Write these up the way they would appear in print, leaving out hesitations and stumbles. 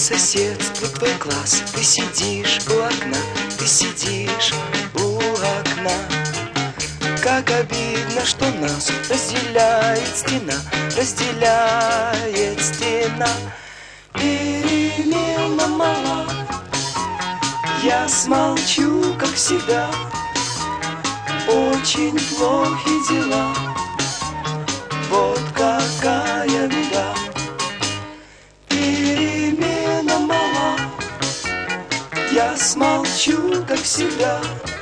соседству твой класс. Ты сидишь у окна, ты сидишь у окна. Как обидно, что нас разделяет стена, разделяет стена. Перемена мала, я смолчу, как всегда. Очень плохи дела, вот какая беда. Перемена мала, я смолчу, как всегда.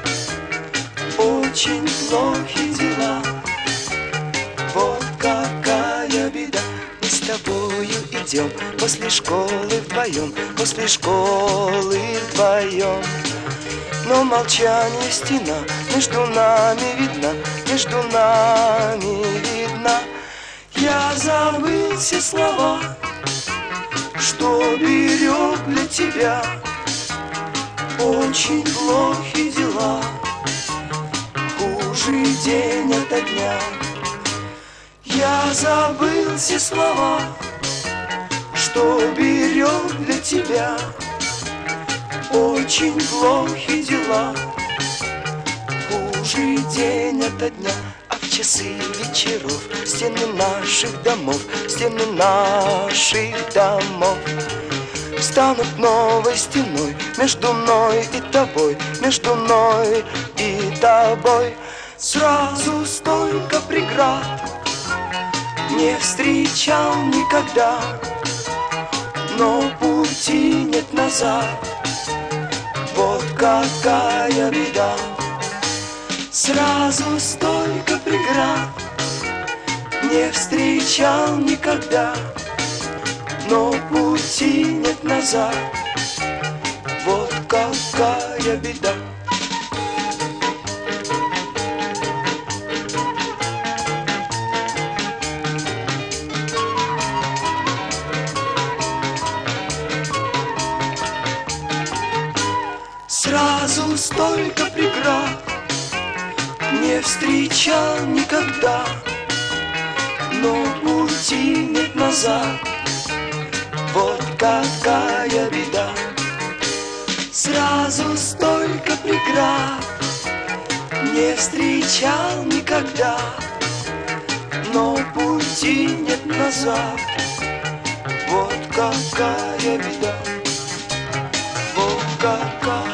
Очень плохи дела, вот какая беда. Мы с тобою идем после школы вдвоем, после школы вдвоем. Но молчание стена между нами видна, между нами видна. Я забыл все слова, что берег для тебя. Очень плохи дела, хуже день ото дня. Я забыл все слова, что берег для тебя. Очень плохи дела, хуже день ото дня. А в часы вечеров стены наших домов, стены наших домов станут новой стеной между мной и тобой, между мной и тобой. Сразу столько преград не встречал никогда, но пути нет назад, вот какая беда. Сразу столько преград не встречал никогда, но пути нет назад, вот какая беда. Сразу столько преград не встречал никогда, но пути нет назад, вот какая беда. Сразу столько преград не встречал никогда, но пути нет назад, вот какая беда, вот какая.